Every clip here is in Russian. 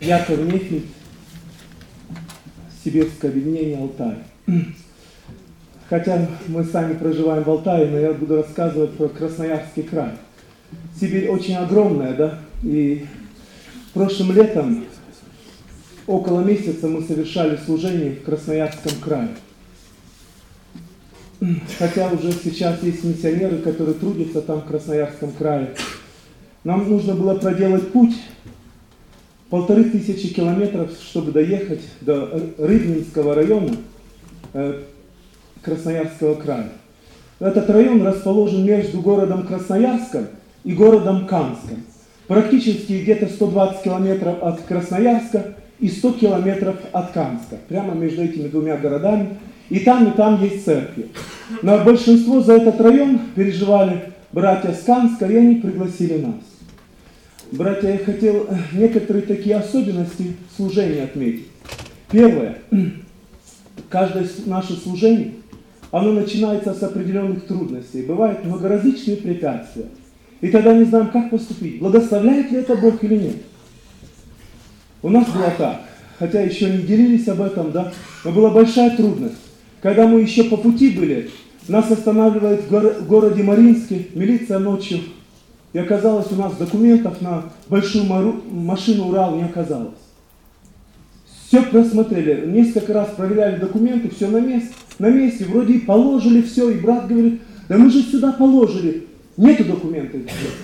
Яков Нефельд, сибирское объединение «Алтай». Хотя мы сами проживаем в Алтае, но я буду рассказывать про Красноярский край. Сибирь очень огромная, да? И прошлым летом, около месяца, мы совершали служение в Красноярском крае. Хотя уже сейчас есть миссионеры, которые трудятся там, в Красноярском крае. Нам нужно было проделать путь 1500 километров, чтобы доехать до Рыбнинского района Красноярского края. Этот район расположен между городом Красноярском и городом Канском. Практически где-то 120 километров от Красноярска и 100 километров от Канска. Прямо между этими двумя городами. И там есть церкви. Но большинство за этот район переживали братья с Канска, и они пригласили нас. Братья, я хотел некоторые такие особенности служения отметить. Первое. Каждое наше служение, оно начинается с определенных трудностей. Бывают многоразличные препятствия. И тогда не знаем, как поступить. Благословляет ли это Бог или нет. У нас было так. Хотя еще не делились об этом, да. Но была большая трудность. Когда мы еще по пути были, нас останавливает в городе Мариинске милиция ночью. И оказалось, у нас документов на большую машину «Урал» не оказалось. Все просмотрели, несколько раз проверяли документы, все на месте, вроде и положили все, и брат говорит, да мы же сюда положили, нету документов.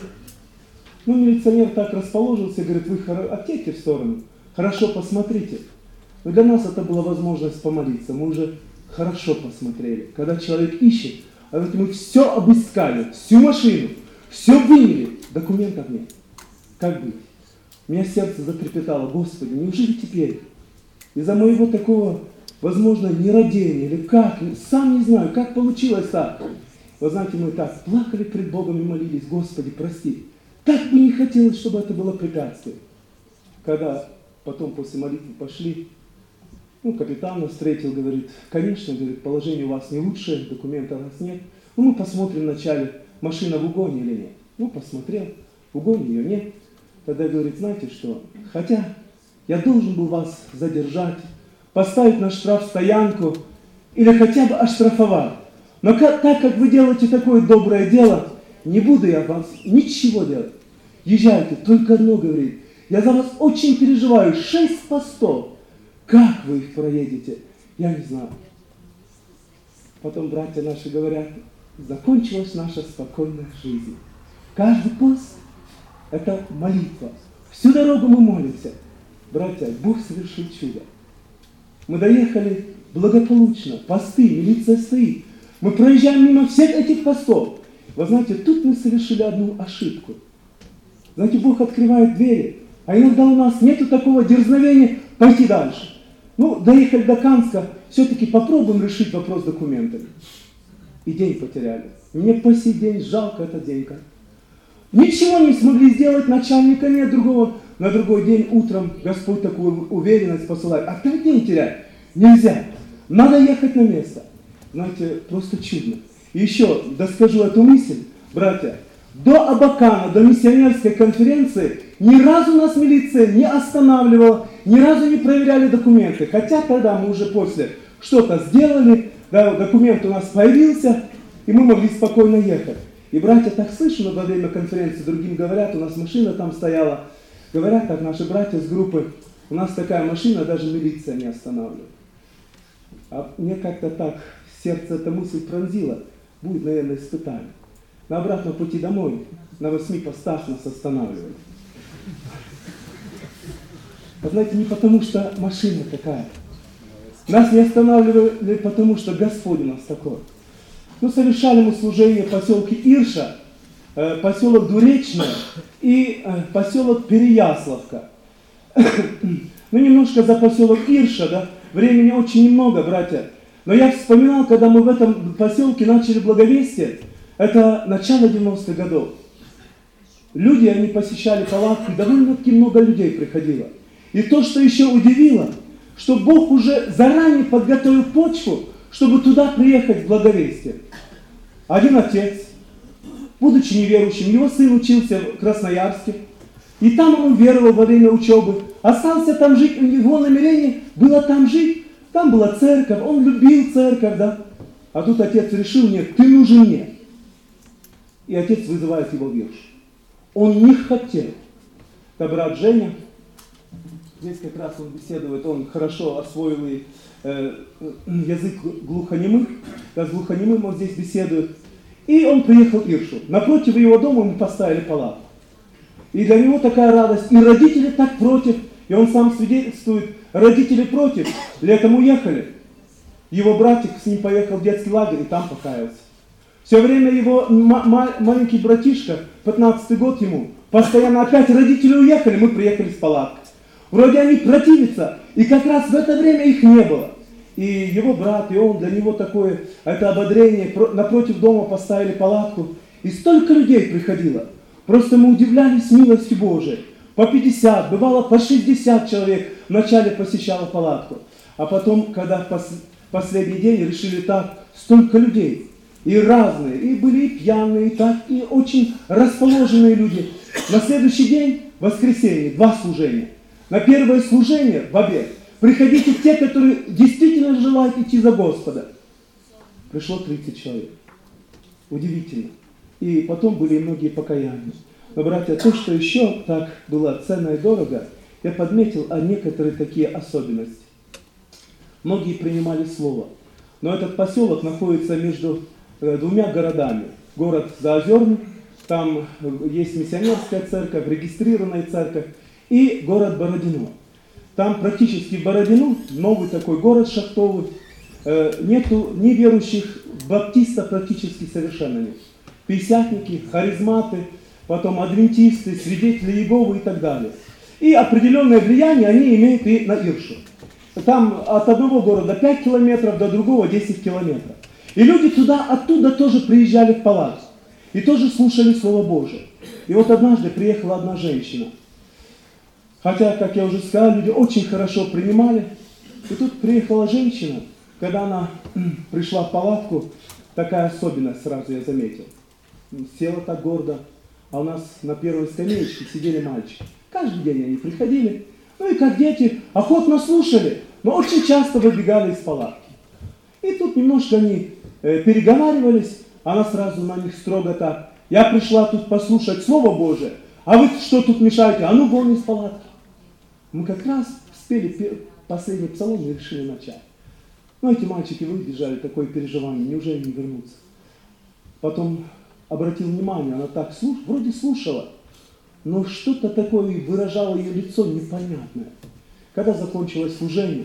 Ну, милиционер так расположился, говорит, вы отъедьте в сторону, хорошо посмотрите. Но для нас это была возможность помолиться, мы уже хорошо посмотрели. Когда человек ищет, а вот мы все обыскали, всю машину, все выняли, документов нет. Как быть? У меня сердце затрепетало, Господи, неужели теперь из-за моего такого, возможно, нерадения или как, сам не знаю, как получилось так. Вы знаете, мы так плакали пред Богом и молились, Господи, прости. Так бы не хотелось, чтобы это было препятствие. Когда потом после молитвы пошли, капитан нас встретил, говорит, конечно, говорит, положение у вас не лучшее, документов у вас нет. Мы посмотрим вначале, машина в угоне или нет. Посмотрел, в угоне ее нет. Тогда говорит, знаете что, хотя я должен был вас задержать, поставить на штрафстоянку или хотя бы оштрафовать. Но так как вы делаете такое доброе дело, не буду я вас ничего делать. Езжайте, только одно говорит, я за вас очень переживаю, 6 постов. Как вы их проедете? Я не знаю. Потом братья наши говорят, закончилась наша спокойная жизнь. Каждый пост – это молитва. Всю дорогу мы молимся. Братья, Бог совершил чудо. Мы доехали благополучно, посты, милиция стоит. Мы проезжаем мимо всех этих постов. Вы знаете, тут мы совершили одну ошибку. Знаете, Бог открывает двери, а иногда у нас нету такого дерзновения пойти дальше. Доехали до Канска, все-таки попробуем решить вопрос с документами. И день потеряли. Мне по сей день жалко этот день. Ничего не смогли сделать, начальника нет другого. На другой день утром Господь такую уверенность посылает. Опять день терять? Нельзя. Надо ехать на место. Знаете, просто чудно. И еще доскажу эту мысль, братья. До Абакана, до миссионерской конференции ни разу нас милиция не останавливала, ни разу не проверяли документы. Хотя тогда мы уже после что-то сделали, да, документ у нас появился, и мы могли спокойно ехать. И братья так слышно во время конференции, другим говорят, у нас машина там стояла. Говорят так наши братья с группы, у нас такая машина, даже милиция не останавливает. А мне как-то так сердце эта мысль пронзила. Будет, наверное, испытание. На обратном пути домой на 8 постах нас останавливают. Вы знаете, не потому что машина такая. Нас не останавливали, потому что Господь у нас такой. Совершали мы служение в поселке Ирша, поселок Дуречное и поселок Переяславка. Немножко за поселок Ирша, да, времени очень немного, братья. Но я вспоминал, когда мы в этом поселке начали благовестие, это начало 90-х годов. Люди, они посещали палатки, довольно-таки много людей приходило. И то, что еще удивило, что Бог уже заранее подготовил почву, чтобы туда приехать в благовестие. Один отец, будучи неверующим, его сын учился в Красноярске, И там он уверовал во время учебы. Остался там жить, его намерение было там жить. Там была церковь, он любил церковь, да. А тут отец решил: нет, ты нужен мне. И отец вызывает его в Ирш. Он не хотел. Это брат Женя. Здесь как раз он беседует, он хорошо освоил и язык глухонемых. Да, с глухонемым он здесь беседует. И он приехал в Иршу. Напротив его дома мы поставили палатку. И для него такая радость. И родители так против. И он сам свидетельствует: родители против. Летом уехали. Его братик с ним поехал в детский лагерь и там покаялся. Все время его маленький братишка, 15-й год ему, постоянно опять родители уехали, мы приехали с палаткой. Вроде они противятся, и как раз в это время их не было. И его брат, и он, для него такое, это ободрение. Напротив дома поставили палатку, и столько людей приходило. Просто мы удивлялись милостью Божией. По 50, бывало по 60 человек вначале посещало палатку. А потом, когда в последний день решили так, столько людей. И разные, и были и пьяные, и так, и очень расположенные люди. На следующий день, в воскресенье, 2 служения. На первое служение, в обед, приходите те, которые действительно желают идти за Господа. Пришло 30 человек. Удивительно. И потом были и многие покаяния. Но, братья, то, что еще так было ценно и дорого, я подметил некоторые такие особенности. Многие принимали слово. Но этот поселок находится между 2 городами. Город Заозерный, там есть миссионерская церковь, регистрированная церковь, и город Бородино. Там практически в Бородино, новый такой город шахтовый, нету неверующих, баптистов практически совершенно нет. Пятидесятники, харизматы, потом адвентисты, свидетели Иеговы и так далее. И определенное влияние они имеют и на Иршу. Там от одного города 5 километров, до другого 10 километров. И люди оттуда тоже приезжали в палатку. И тоже слушали Слово Божие. И вот однажды приехала одна женщина. Хотя, как я уже сказал, люди очень хорошо принимали. И тут приехала женщина, когда она пришла в палатку, такая особенность сразу я заметил. Села так гордо, а у нас на первой скамеечке сидели мальчики. Каждый день они приходили, ну и как дети охотно слушали, но очень часто выбегали из палатки. И тут немножко они переговаривались, она сразу на них строго так: я пришла тут послушать Слово Божие, а вы что тут мешаете? А ну вон из палатки. Мы как раз спели последний псалом и решили начать. Но эти мальчики выбежали, такое переживание, неужели не вернутся? Потом обратил внимание, она так вроде слушала, но что-то такое выражало ее лицо непонятное. Когда закончилось служение,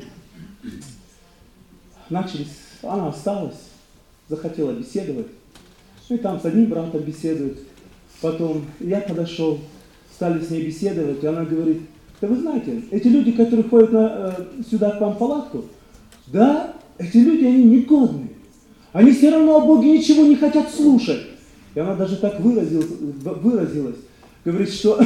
она осталась, захотела беседовать. Ну и там с одним братом беседует. Потом я подошел, стали с ней беседовать, и она говорит: да вы знаете, эти люди, которые ходят сюда к вам в палатку, да, эти люди, они негодные. Они все равно о Боге ничего не хотят слушать. И она даже так выразилась. Говорит, что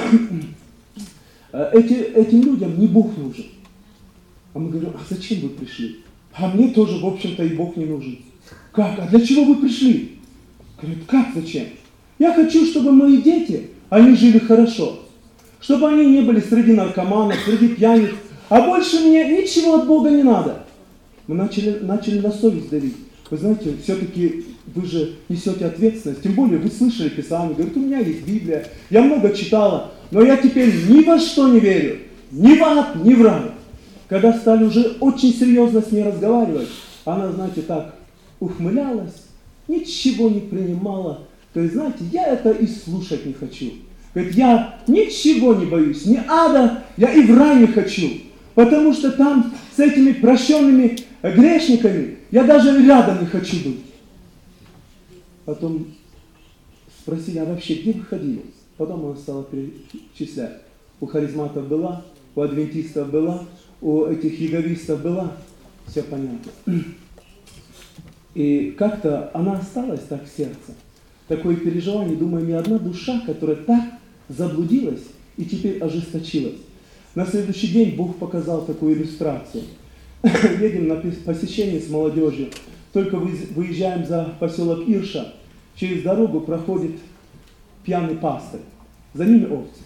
этим людям не Бог нужен. А мы говорим: а зачем вы пришли? А мне тоже, в общем-то, и Бог не нужен. Как? А для чего вы пришли? Говорит: как зачем? Я хочу, чтобы мои дети, они жили хорошо. Чтобы они не были среди наркоманов, среди пьяниц. А больше мне ничего от Бога не надо. Мы начали на совесть давить. Вы знаете, все-таки вы же несете ответственность. Тем более вы слышали Писание. Говорит: у меня есть Библия, я много читала, но я теперь ни во что не верю. Ни в ад, ни в рай. Когда стали уже очень серьезно с ней разговаривать, она, знаете, так ухмылялась, ничего не принимала. То есть, знаете, я это и слушать не хочу. Говорит: я ничего не боюсь, ни ада, я и в рай не хочу. Потому что там с этими прощенными грешниками я даже рядом не хочу быть. Потом спросили: а вообще где вы ходили? Потом она стала перечислять. У харизматов была, у адвентистов была, у этих иеговистов была. Все понятно. И как-то она осталась так в сердце. Такое переживание, думаю, ни одна душа, которая так заблудилась и теперь ожесточилась. На следующий день Бог показал такую иллюстрацию. Едем на посещение с молодежью. Только выезжаем за поселок Ирша. Через дорогу проходит пьяный пастырь. За ними овцы.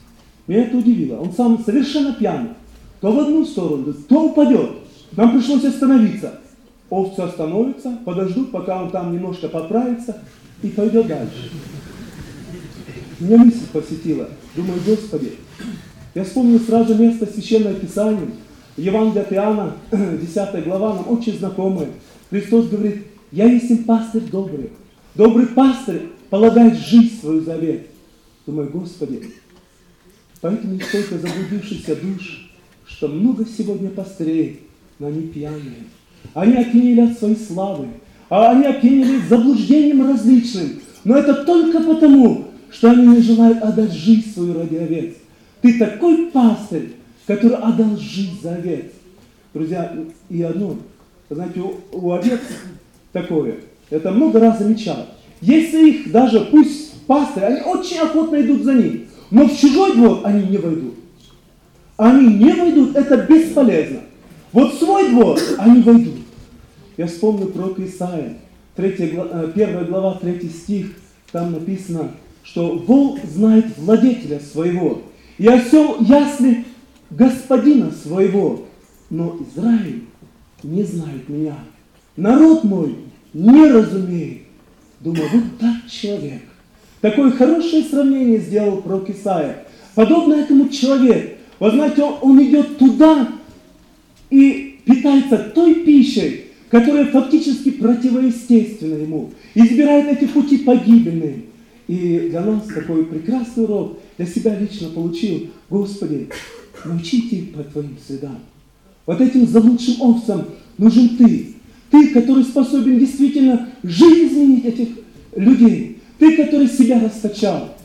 Меня это удивило. Он сам совершенно пьяный. То в одну сторону, то упадет. Нам пришлось остановиться. Овцы остановятся, подождут, пока он там немножко поправится и пойдет дальше. Меня мысль посетила. Думаю, Господи, я вспомнил сразу место Священного Писания. Евангелие от Иоанна, 10 глава, нам очень знакомое. Христос говорит, я есть им пастырь добрый. Добрый пастырь полагает жизнь свою за овец. Думаю, Господи, поэтому столько заблудившихся душ, что много сегодня пастырей, но они пьяные. Они опьянели от своей славы, а они опьянели заблуждением различным. Но это только потому, что они не желают отдать жизнь свою ради овец. Ты такой пастырь, который отдал жизнь за овец. Друзья, и одно, знаете, у овец такое, это много раз замечал. Если их даже, пусть пастырь, они очень охотно идут за ним, но в чужой двор они не войдут. Они не войдут, это бесполезно. Вот в свой двор они войдут. Я вспомнил пророка Исаия, 1 глава, 3 стих, там написано, что волк знает владетеля своего, и осел ясли господина своего, но Израиль не знает меня. Народ мой не разумеет. Думаю, вот так человек. Такое хорошее сравнение сделал пророк Исаия. Подобно этому человек, вы знаете, он идет туда и питается той пищей, которая фактически противоестественна ему. Избирает эти пути погибельные. И для нас такой прекрасный урок, для себя лично получил. Господи, научите их по Твоим следам. Вот этим заблудшим овцам нужен Ты. Ты, который способен действительно жизнь изменить этих людей. Ты, который себя расточал.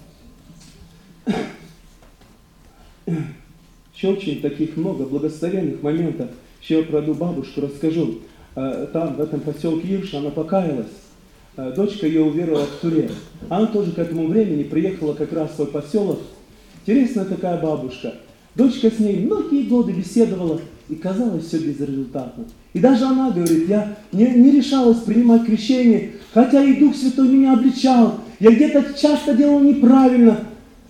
Еще очень таких много благословенных моментов. Еще я про одну бабушку расскажу. Там, в этом поселке Ирша, она покаялась. Дочка ее уверовала в Туре. Она тоже к этому времени приехала как раз в свой поселок. Интересная такая бабушка. Дочка с ней многие годы беседовала, и казалось все безрезультатно. И даже она говорит, я не решалась принимать крещение, хотя и Дух Святой меня обличал. Я где-то часто делал неправильно.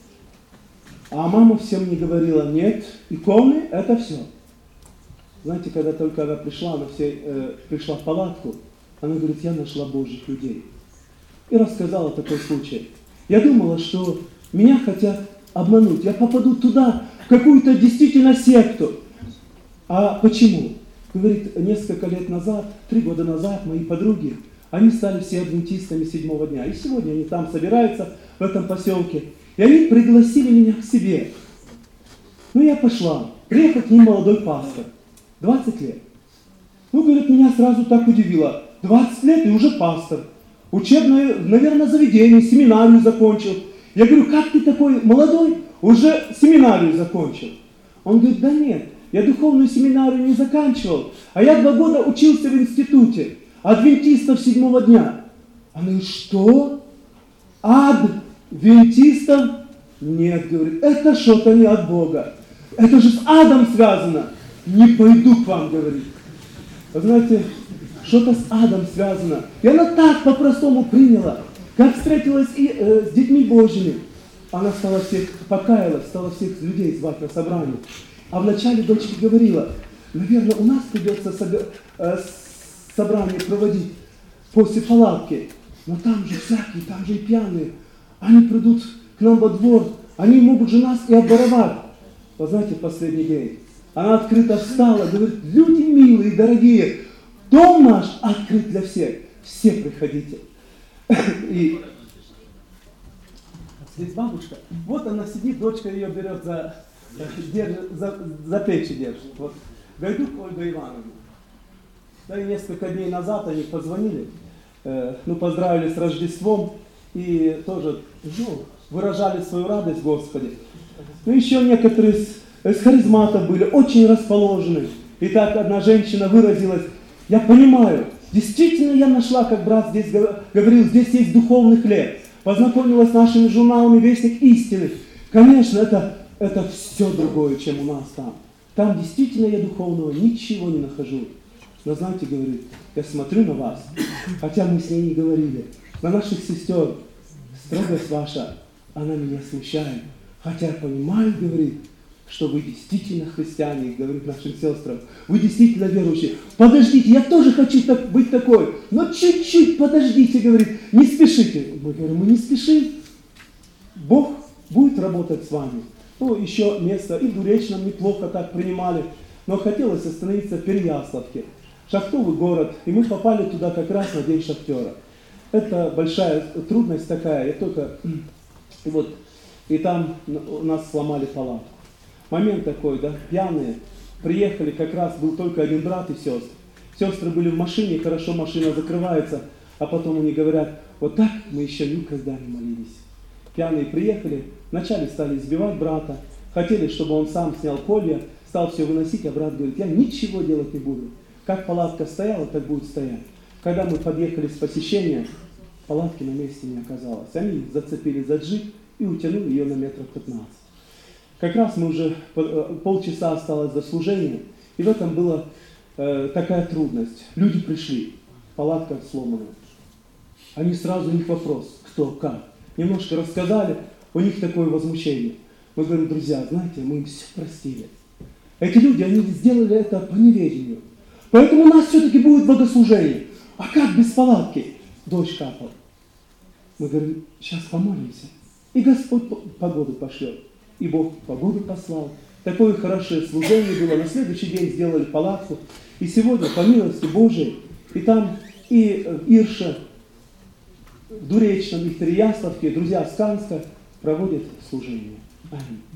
А мама всем мне говорила, нет, иконы – это все. Знаете, когда только она пришла, пришла в палатку, она говорит, я нашла Божьих людей. И рассказала такой случай. Я думала, что меня хотят обмануть. Я попаду туда, в какую-то действительно секту. А почему? Говорит, несколько лет назад, 3 года назад, мои подруги, они стали все адвентистами 7-го дня. И сегодня они там собираются, в этом поселке. И они пригласили меня к себе. Ну, я пошла. Приехал к ним молодой пастор. 20 лет. Ну, говорит, меня сразу так удивило. 20 лет и уже пастор. Учебное, наверное, заведение, семинарию закончил. Я говорю, как ты такой молодой, уже семинарию закончил? Он говорит, да нет, я духовную семинарию не заканчивал, а я 2 года учился в институте адвентистов 7-го дня. Она говорит, что? Адвентистов? Нет, говорит, это что-то не от Бога. Это же с адом связано. Не пойду к вам, говорит. Вы знаете, что-то с адом связано. И она так по-простому приняла, как встретилась и с детьми Божьими. Она стала всех, покаялась, стала всех людей звать на собрание. А вначале дочка говорила, наверное, у нас придется собрание проводить после палатки. Но там же всякие, там же и пьяные. Они придут к нам во двор, они могут же нас и обворовать. Вы знаете, в последний день она открыто встала, говорит, люди милые, дорогие, дом наш открыт для всех. Все приходите. И здесь бабушка, вот она сидит, дочка ее берет за плечи держит. Вот. Гайдук Ольга Ивановна. Да, и несколько дней назад они позвонили, поздравили с Рождеством и тоже выражали свою радость Господи. Ну, еще некоторые с харизмата были очень расположены. И так одна женщина выразилась, я понимаю, действительно я нашла, как брат здесь говорил, здесь есть духовный хлеб. Познакомилась с нашими журналами «Вестник истины». Конечно, это все другое, чем у нас там. Там действительно я духовного ничего не нахожу. Но знаете, говорит, я смотрю на вас, хотя мы с ней не говорили, на наших сестер, строгость ваша, она меня смущает. Хотя я понимаю, говорит, что вы действительно христиане, говорит нашим сестрам, вы действительно верующие. Подождите, я тоже хочу быть такой, но чуть-чуть подождите, говорит, не спешите. Мы говорим, мы не спешим. Бог будет работать с вами. Ну, еще место и в Дуречном неплохо так принимали, но хотелось остановиться в Переяславке. Шахтовый город, и мы попали туда как раз на День шахтера. Это большая трудность такая, и там у нас сломали палатку. Момент такой, да, пьяные, приехали, как раз был только один брат и сестры. Сестры были в машине, хорошо машина закрывается, а потом они говорят, вот так мы еще никогда не молились. Пьяные приехали, вначале стали избивать брата, хотели, чтобы он сам снял колья, стал все выносить, а брат говорит, я ничего делать не буду. Как палатка стояла, так будет стоять. Когда мы подъехали с посещения, палатки на месте не оказалось. Они зацепили за джип и утянули ее на метров 15. Как раз мы уже полчаса осталось до служения, и в этом была такая трудность. Люди пришли, палатка сломана. Они сразу, у них вопрос, кто, как. Немножко рассказали, у них такое возмущение. Мы говорим, друзья, знаете, мы им все простили. Эти люди, они сделали это по неведению. Поэтому у нас все-таки будет богослужение. А как без палатки? Дождь капал. Мы говорим, сейчас помолимся. И Господь погоду пошлет. И Бог погоду послал. Такое хорошее служение было. На следующий день сделали палатку. И сегодня, по милости Божией, и там, и в Ирше, в Дуречном, и в Переяславке, друзья с Канска проводят служение. Аминь.